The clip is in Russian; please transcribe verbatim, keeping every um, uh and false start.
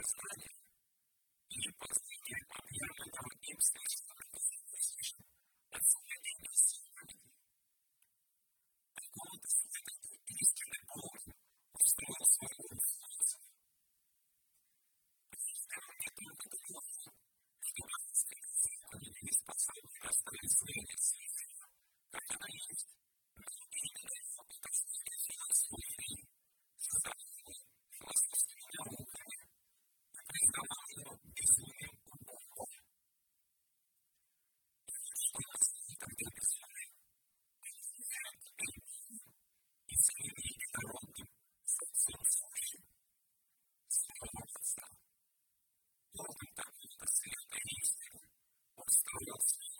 познания или познание объявленного им следствия от сохранения силы. Такого-то света истинный Бог устроил свою жизнь. Система не только того, что разыскивает и способны расставить зрение света, как она есть, но именно это свет свой мир, создаваемый философскими науками, признаваемым безумием Бога. Что нас тогда безумие? И своим единородным сердцем служим. Слово Отца. Богом такого света истины устроил свет.